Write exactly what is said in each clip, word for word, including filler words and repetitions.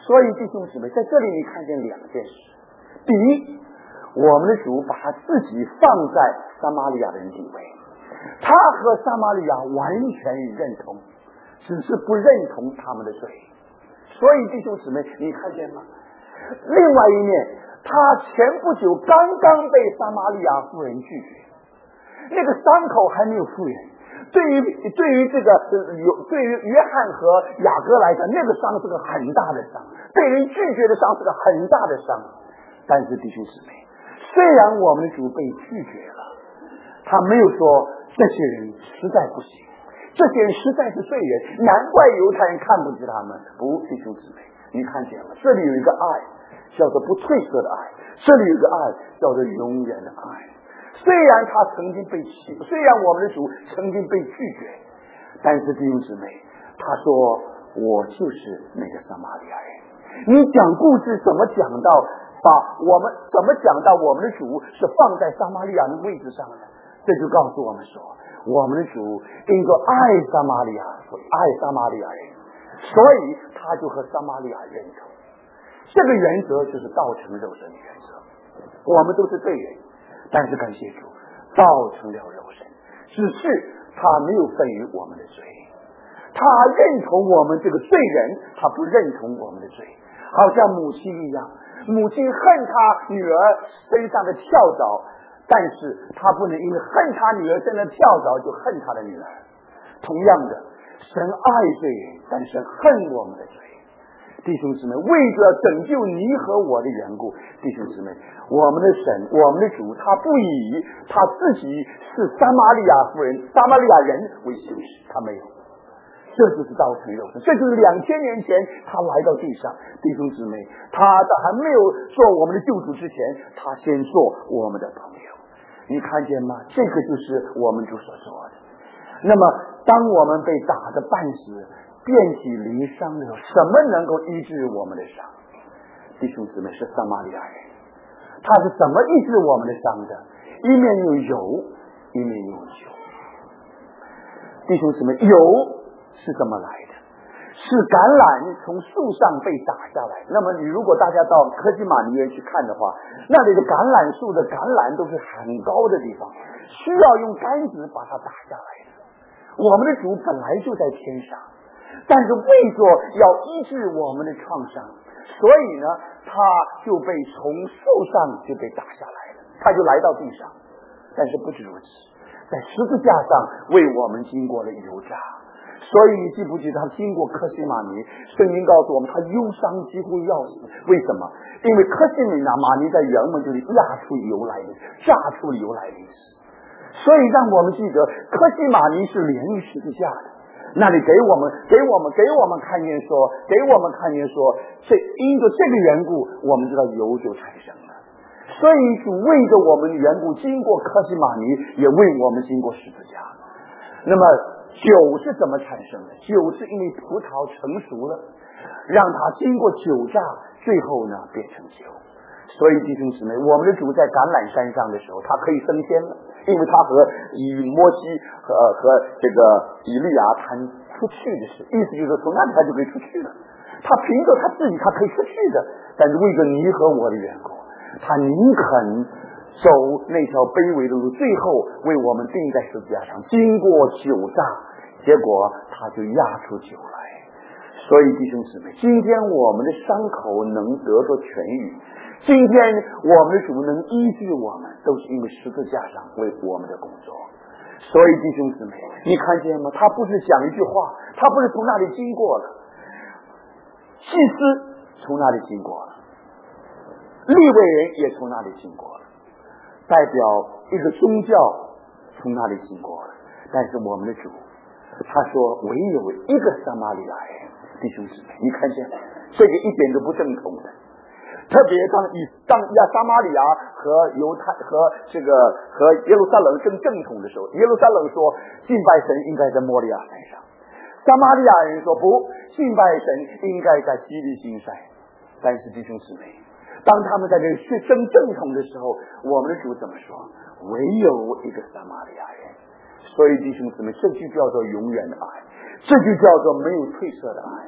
所以弟兄姊妹，在这里你看见两件事：第一，我们的主把他自己放在撒玛利亚人地位，他和撒玛利亚完全认同，只是不认同他们的罪。所以弟兄姊妹，你看见吗？另外一面，他前不久刚刚被撒玛利亚妇人拒绝，那个伤口还没有复原。对于对于这个有对于约翰和雅各来讲，那个伤是个很大的伤，被人拒绝的伤是个很大的伤。但是弟兄姊妹，虽然我们的主被拒绝了，他没有说这些人实在不行，这些人实在是罪人，难怪犹太人看不起他们。不，弟兄姊妹，你看见了，这里有一个爱叫做不褪色的爱，这里有一个爱叫做永远的爱。虽然他曾经被弃，虽然我们的主曾经被拒绝，但是弟兄姊妹，他说我就是那个撒玛利亚人。你讲故事怎么讲到把我们怎么讲到我们的主是放在撒玛利亚的位置上呢？这就告诉我们说，我们的主因着爱撒玛利亚，爱撒玛利亚人，所以他就和撒玛利亚认同。这个原则就是道成肉身的原则。我们都是罪人，但是感谢主，道成了肉身，只是他没有分于我们的罪，他认同我们这个罪人，他不认同我们的罪。好像母亲一样，母亲恨他女儿身上的跳蚤，但是他不能因为恨他女儿身上的跳蚤就恨他的女儿。同样的，神爱罪人，但神恨我们的罪。弟兄姊妹，为着拯救你和我的缘故，弟兄姊妹，我们的神，我们的主，他不以他自己是撒玛利亚夫人、撒玛利亚人为羞耻，他没有。这就是道成肉身，这就是两千年前他来到地上。弟兄姊妹，他在还没有做我们的救主之前，他先做我们的朋友。你看见吗？这个就是我们主所说的。那么当我们被打得半死，遍体鳞伤的时候，什么能够医治我们的伤？弟兄姊妹，是撒玛利亚人。他是怎么医治我们的伤的？一面有油，一面有酒。弟兄姊妹，油是怎么来的？是橄榄从树上被打下来。那么你如果大家到科西玛尼园去看的话，那里的橄榄树的橄榄都是很高的地方，需要用杆子把它打下来的。我们的主本来就在天上，但是为着要医治我们的创伤，所以呢他就被从树上就被打下来了，他就来到地上。但是不止如此，在十字架上为我们经过了油炸。所以你记不记得他经过科西玛尼，圣经告诉我们他忧伤几乎要死。为什么？因为科西玛尼在原文就是压出油来的，炸出油来的意思。所以让我们记得科西玛尼是连于十字架的，那里给我们给我们给我们看见说给我们看见说这因着这个缘故，我们知道油就产生了。所以主为着我们的缘故经过科西玛尼，也为我们经过十字架。那么酒是怎么产生的？酒是因为葡萄成熟了，让它经过酒榨，最后呢变成酒。所以弟兄姊妹，我们的主在橄榄山上的时候，他可以升天了，因为他和以摩西和和这个以利亚谈出去的事，意思就是从那里他就可以出去了。他凭着他自己他可以出去的，但是为着你和我的缘故，他宁肯走那条卑微的路，最后为我们钉在十字架上，经过酒榨，结果他就压出酒来。所以弟兄姊妹，今天我们的伤口能得到痊愈，今天我们的主能医治我们，都是因为十字架上为我们的工作。所以弟兄姊妹，你看见吗？他不是讲一句话，他不是从那里经过了，祭司从那里经过了，利未人也从那里经过了，代表一个宗教从那里经过了。但是我们的主他说唯有一个撒玛利亚人。弟兄姊妹，你看见这个一点都不正统的。特别当以当亚撒玛利亚和犹太和这个和耶路撒冷正正统的时候，耶路撒冷说敬拜神应该在摩利亚山上，撒玛利亚人说不，敬拜神应该在西利辛山。但是弟兄姊妹，当他们在这里争正统的时候，我们的主怎么说？唯有一个撒玛利亚人。所以弟兄姊妹，这就叫做永远的爱，这就叫做没有褪色的爱。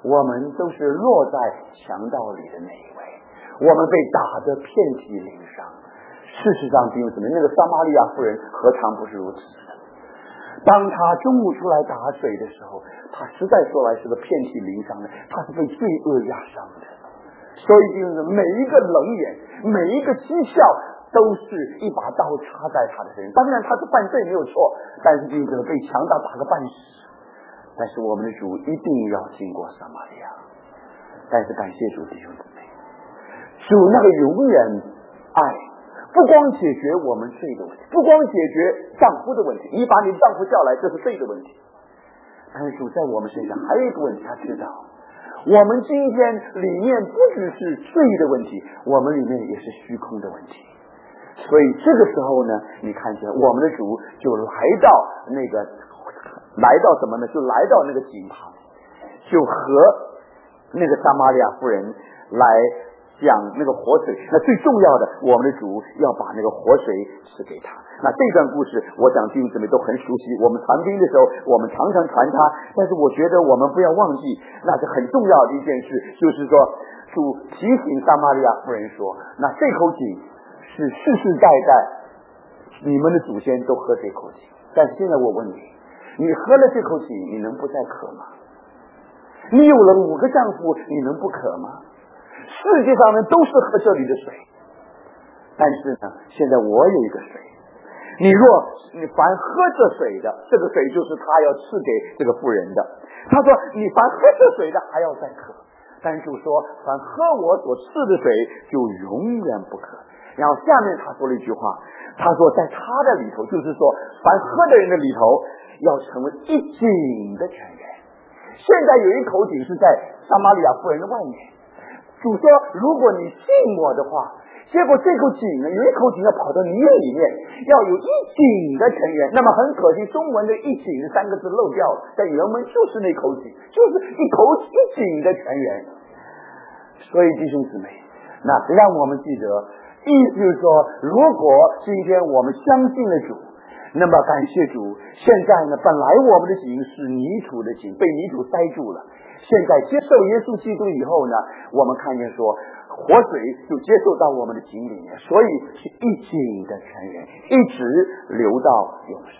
我们都是落在强盗里的那一位，我们被打得遍体鳞伤。事实上弟兄姊妹，那个撒玛利亚妇人何尝不是如此的？当他中午出来打水的时候，他实在说来是个遍体鳞伤的，他是被罪恶压伤的。所以弟兄姊妹，每一个冷眼，每一个讥笑，都是一把刀插在他的身上。当然他是犯罪没有错，但是弟兄姊妹被强盗打个半死。但是我们的主一定要经过撒玛利亚。但是感谢主弟兄姊妹，主那个永远爱，不光解决我们罪的问题，不光解决丈夫的问题，你把你的丈夫叫来，这是罪的问题。但是主在我们身上还有一个问题，他知道我们今天里面不只是罪的问题，我们里面也是虚空的问题。所以这个时候呢，你看见我们的主就来到那个来到什么呢？就来到那个井旁，就和那个撒玛利亚妇人来讲那个活水。那最重要的，我们的主要把那个活水赐给他。那这段故事我想弟兄姊妹都很熟悉，我们传福音的时候我们常常传它，但是我觉得我们不要忘记，那是很重要的一件事，就是说主提醒撒玛利亚妇人说，那这口井是世世代代你们的祖先都喝这口井，但是现在我问你，你喝了这口井，你能不再渴吗？你有了五个丈夫，你能不渴吗？世界上呢都是喝这里的水，但是呢，现在我有一个水，你若你凡喝这水的，这个水就是他要赐给这个妇人的。他说你凡喝这水的还要再渴，但是就说凡喝我所赐的水就永远不渴。然后下面他说了一句话，他说在他的里头，就是说凡喝的人的里头要成为一井的泉源。现在有一口井是在撒玛利亚妇人的外面，主说如果你信我的话，结果这口井呢，有一口井要跑到你里面，要有一井的泉源。那么很可惜中文的一井的三个字漏掉了，在原文就是那口井，就是一口一井的泉源。所以弟兄姊妹，那让我们记得，意思就是说，如果今天我们相信了主，那么感谢主，现在呢，本来我们的井是泥土的井，被泥土塞住了，现在接受耶稣基督以后呢，我们看见说活水就接受到我们的井里面，所以是一井的泉源，一直流到永生。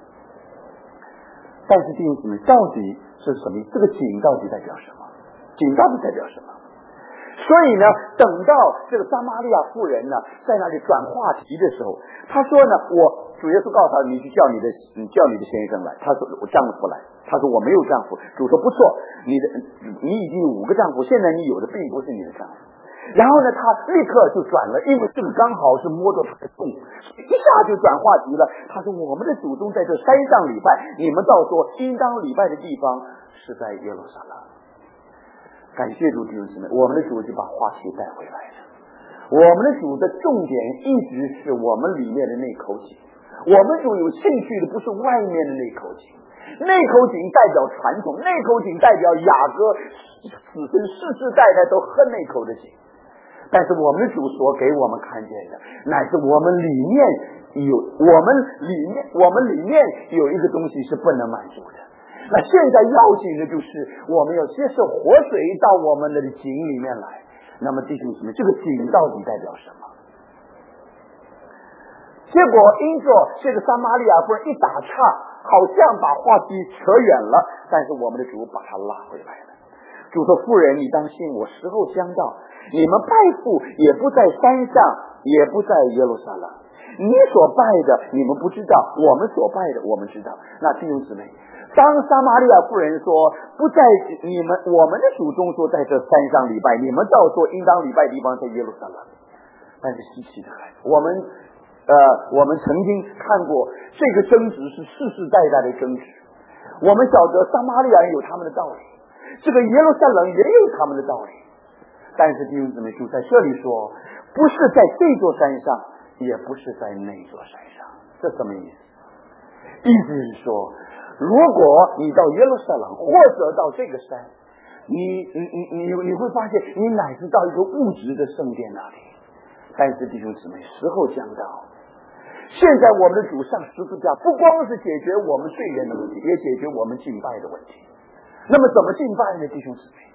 但是弟兄姊妹，到底是什么？这个井到底代表什么？井到底代表什么？所以呢，等到这个撒玛利亚妇人呢在那里转话题的时候，他说呢，我主耶稣告诉他，你去叫你的你叫你的先生来。他说我丈夫来。他说我没有丈夫。主说不错，你的你已经有五个丈夫，现在你有的并不是你的丈夫。然后呢，他立刻就转了，因为这个刚好是摸着他的痛，一下就转话题了。他说我们的祖宗在这山上礼拜，你们照说应当礼拜的地方是在耶路撒冷。感谢主弟兄姊妹，我们的主就把话题带回来了。我们的主的重点一直是我们里面的那口井，我们主有兴趣的不是外面的那口井，那口井代表传统，那口井代表雅各子孙世世代代都喝那口的井。但是我们的主所给我们看见的，乃是我们里面有我们里面我们里面有一个东西是不能满足的。那现在要紧的就是我们要接受活水到我们的井里面来。那么弟兄姊妹，这个井到底代表什么？结果因着这个撒玛利亚妇人一打岔，好像把话题扯远了，但是我们的主把他拉回来了。主说，妇人你当信我，时候将到，你们拜父也不在山上，也不在耶路撒冷，你所拜的你们不知道，我们所拜的我们知道。那弟兄姊妹，当撒玛利亚妇人说不在你们我们的祖宗说在这山上礼拜，你们照说应当礼拜地方在耶路撒冷。但是稀奇的很，我们呃我们曾经看过这个争执是世世代代的争执，我们晓得撒玛利亚人有他们的道理，这个耶路撒冷也有他们的道理。但是弟兄姊妹，主在这里说不是在这座山上，也不是在那座山上。这什么意思？意思是说，如果你到耶路撒冷或者到这个山，你你你你你会发现你乃是到一个物质的圣殿那里。但是弟兄姊妹，时候将到，现在我们的主上十字架不光是解决我们罪人的问题，也解决我们敬拜的问题。那么怎么敬拜呢？弟兄姊妹，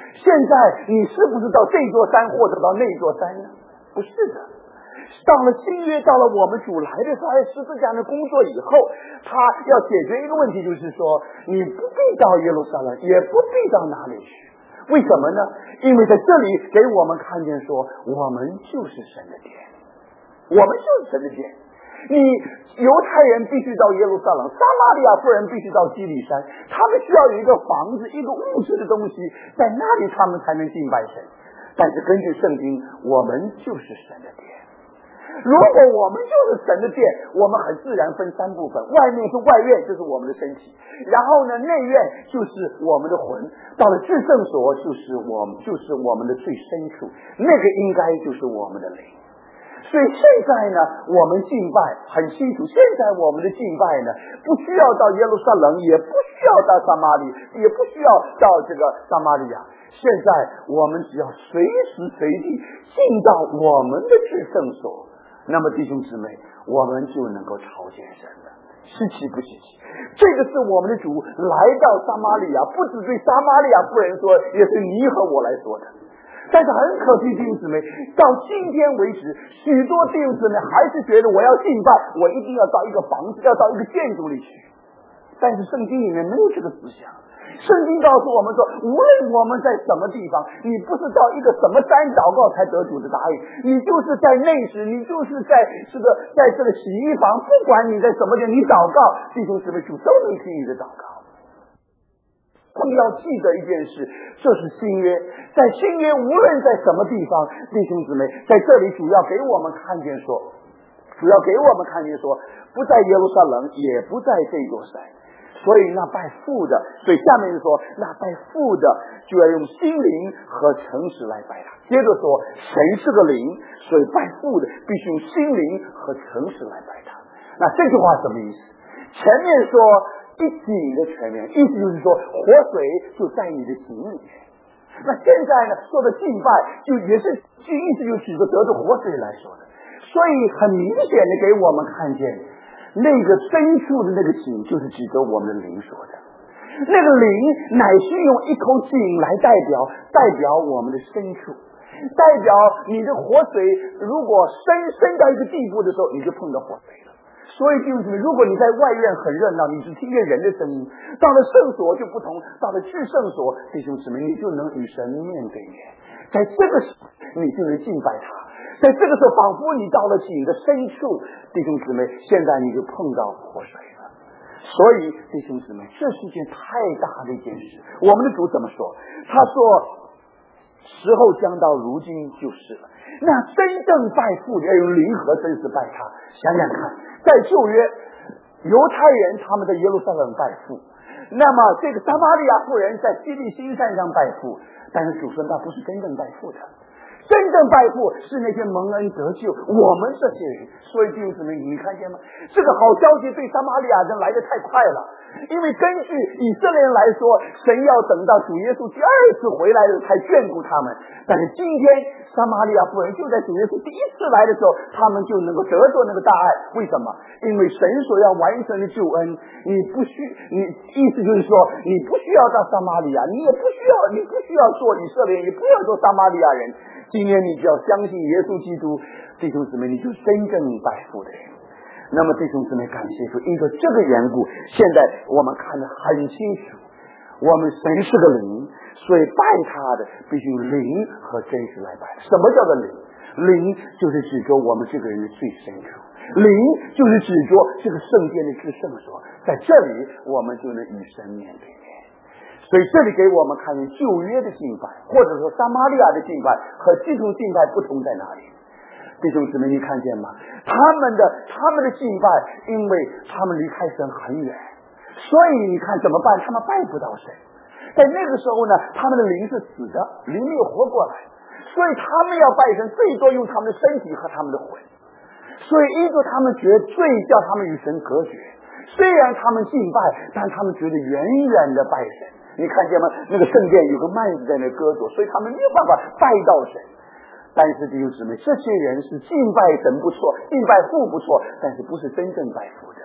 现在你是不是到这座山或者到那座山呢？不是的。到了新约，到了我们主来的在十字架的工作以后，他要解决一个问题，就是说你不必到耶路撒冷，也不必到哪里去。为什么呢？因为在这里给我们看见说，我们就是神的殿，我们就是神的殿。你犹太人必须到耶路撒冷，撒玛利亚妇人必须到基利山，他们需要有一个房子，一个物质的东西，在那里他们才能敬拜神。但是根据圣经，我们就是神的殿。如果我们就是神的殿，我们很自然分三部分，外面是外院，就是我们的身体，然后呢内院就是我们的魂，到了至圣所就是我们就是我们的最深处，那个应该就是我们的灵。所以现在呢我们敬拜很清楚，现在我们的敬拜呢不需要到耶路撒冷，也不需要到撒玛利，也不需要到这个撒玛利亚，现在我们只要随时随地进到我们的至圣所，那么弟兄姊妹，我们就能够朝见神了。稀奇不稀奇？这个是我们的主来到撒玛利亚，不只对撒玛利亚妇人说，也是你和我来说的。但是很可惜，弟兄姊妹，到今天为止，许多弟兄姊妹还是觉得我要敬拜，我一定要到一个房子，要到一个建筑里去。但是圣经里面没有这个思想。圣经告诉我们说，无论我们在什么地方，你不是到一个什么山祷告才得主的答应，你就是在内室，你就是在这个在这个洗衣房，不管你在什么地方，你祷告，弟兄姊妹，主都能听你的祷告。我们要记得一件事，这是新约，在新约无论在什么地方，弟兄姊妹，在这里主要给我们看见说，主要给我们看见说，不在耶路撒冷，也不在这座山。所以那拜父的，所以下面就说，那拜父的就要用心灵和诚实来拜他。接着说，神是个灵，所以拜父的必须用心灵和诚实来拜他。那这句话什么意思？前面说一井的泉源，意思就是说活水就在你的井里面。那现在呢说的敬拜，就也是就意思就是指着得着活水来说的。所以很明显的给我们看见，那个深处的那个井就是指着我们的灵说的，那个灵乃是用一口井来代表代表我们的深处，代表你的活水如果深深到一个地步的时候，你就碰到活水了。所以弟兄姊妹，如果你在外院很热闹，你只听见人的声音，到了圣所就不同，到了至圣所，弟兄姊妹，你就能与神面对面，在这个时候你就能敬拜他，在这个时候仿佛你到了井的深处，弟兄姊妹，现在你就碰到活水了。所以弟兄姊妹，这是一件太大的一件事。我们的主怎么说？他说时候将到，如今就是了。那真正拜父的要用灵和真实拜他。想想看，在旧约犹太人他们在耶路撒冷拜父，那么这个撒玛利亚妇人在基利心山上拜父，但是主说那不是真正拜父的，真正拜父是那些蒙恩得救我们这些人。所以弟兄姊妹，你看见吗？这个好消息对撒玛利亚人来得太快了，因为根据以色列人来说，神要等到主耶稣第二次回来了才眷顾他们，但是今天撒玛利亚妇人就在主耶稣第一次来的时候，他们就能够得着那个大爱。为什么？因为神所要完成的救恩，你不需你意思就是说，你不需要到撒玛利亚，你也不需要你不需要做以色列人，也不要做撒玛利亚人，今天你只要相信耶稣基督，弟兄姊妹，你就真正拜父的人。那么弟兄姊妹，感谢主，因着这个缘故，现在我们看得很清楚，我们神是个灵，所以拜他的必须灵和真实来拜。什么叫做灵？灵就是指着我们这个人的最深处，灵就是指着这个圣殿的至圣所，在这里我们就能与神面对面。所以这里给我们看见旧约的敬拜，或者说撒玛利亚的敬拜和基督敬拜不同在哪里。弟兄姊妹，你看见吗？他们的他们的敬拜，因为他们离开神很远，所以你看怎么办？他们拜不到神。在那个时候呢，他们的灵是死的，灵没有活过来，所以他们要拜神，最多用他们的身体和他们的魂。所以依着他们觉罪，叫他们与神隔绝。虽然他们敬拜，但他们觉得远远的拜神。你看见吗？那个圣殿有个幔子在那搁着，所以他们没有办法拜到神。但是弟兄姊妹，这些人是敬拜神不错，敬拜父不错，但是不是真正拜父的。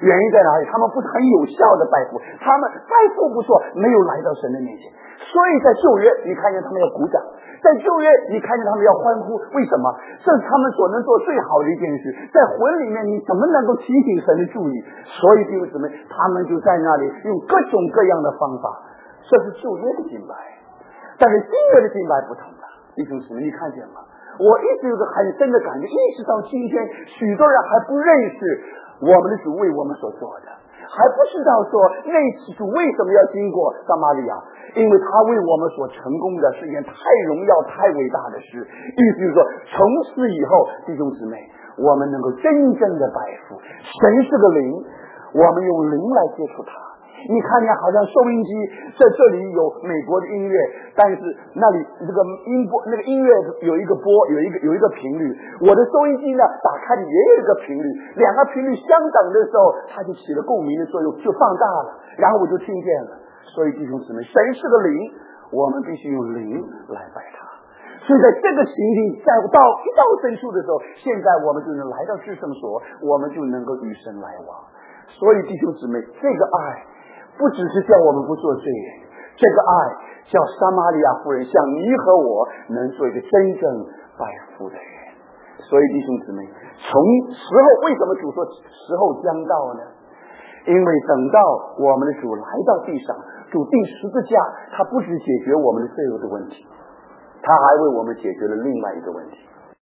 原因在哪里？他们不是很有效的拜父，他们拜父不错，没有来到神的面前。所以在旧约你看见他们要鼓掌，在旧约你看见他们要欢呼，为什么？这是他们所能做最好的一件事。在魂里面你怎么能够提醒神的注意？所以弟兄姊妹，他们就在那里用各种各样的方法，这是旧约的敬拜。但是新约的敬拜不同了，弟兄姊妹，你看见吗？我一直有个很深的感觉，一直到今天，许多人还不认识我们的主为我们所做的，还不知道说那次主为什么要经过撒玛利亚，因为他为我们所成功的是一件太荣耀太伟大的事。意思就是说，从此以后弟兄姊妹，我们能够真正的拜父。神是个灵，我们用灵来接触他。你看见好像收音机在这里有美国的音乐，但是那里这个音波那个音乐有一个波有一个有一个频率，我的收音机呢打开的也有一个频率，两个频率相等的时候，它就起了共鸣的作用，就放大了，然后我就听见了。所以弟兄姊妹，神是个灵，我们必须用灵来拜他。所以在这个情境，在到一到深处的时候，现在我们就能来到至圣所，我们就能够与神来往。所以弟兄姊妹，这个爱不只是叫我们不做罪人，这个爱叫撒玛利亚妇人像你和我能做一个真正拜父的人。所以弟兄姊妹，从时候为什么主说时候将到呢？因为等到我们的主来到地上，主钉十字架，他不只解决我们的罪恶的问题，他还为我们解决了另外一个问题。